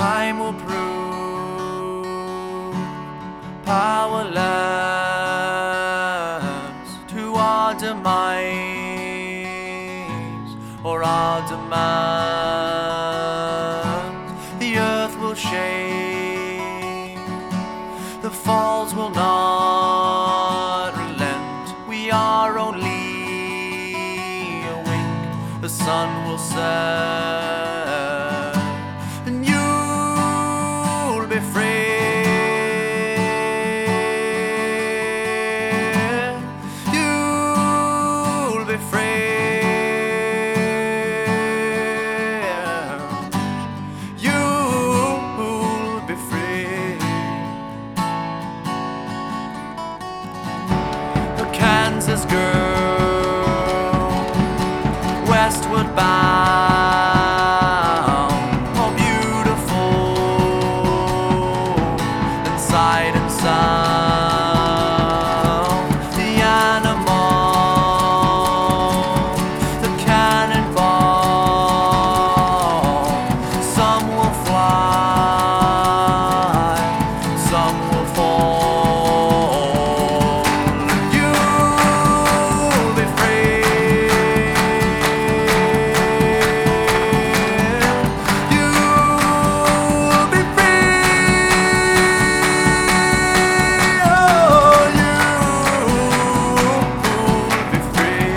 time will prove powerless to our demise or our demands. The earth will shake, the falls will not relent. We are only a wink, the sun will set, and you'll be free. You'll be free. You'll be free. A Kansas girl, westward bound, more beautiful than sight and sound. The animal, the cannonball, some will fly, some will fall. You'll be free. You'll be free. Oh, you'll be free.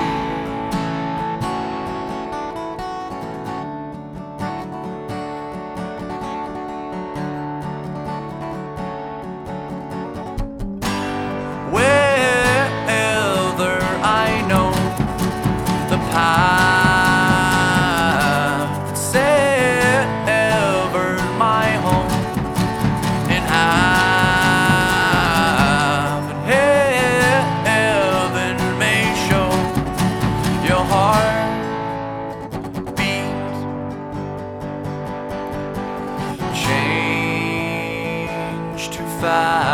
Wherever I know the path severed my home in half, and heaven may show your heart beat change too fast.